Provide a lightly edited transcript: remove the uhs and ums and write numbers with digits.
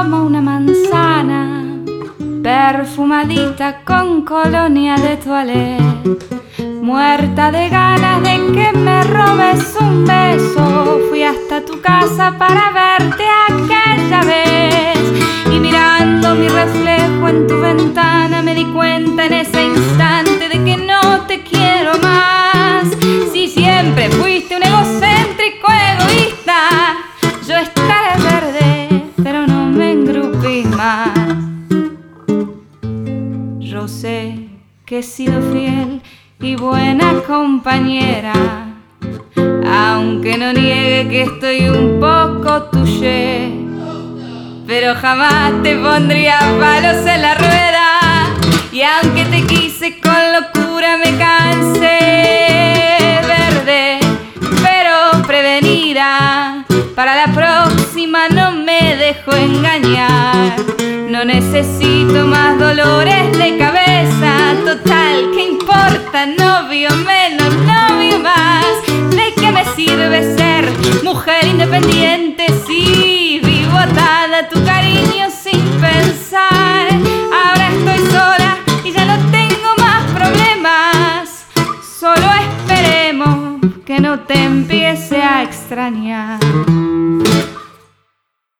como una manzana perfumadita con colonia de toilette. Muerta de ganas de que me robes un beso, fui hasta tu casa para verte aquella vez. Y mirando mi reflejo en tu ventana me di cuenta en ese instante de que no te quiero más. Si siempre fuiste un egocéntrico egoísta, yo estaré verde, pero no me engrupí más. Yo sé que he sido fiel y buena compañera, aunque no niegue que estoy un poco tuye, pero jamás te pondría palos en la rueda. Y aunque te quise con locura me cansé, verde, pero prevenida, para la próxima no me dejo engañar. No necesito más dolores de cabeza, total, ¿qué importa? Novio menos, no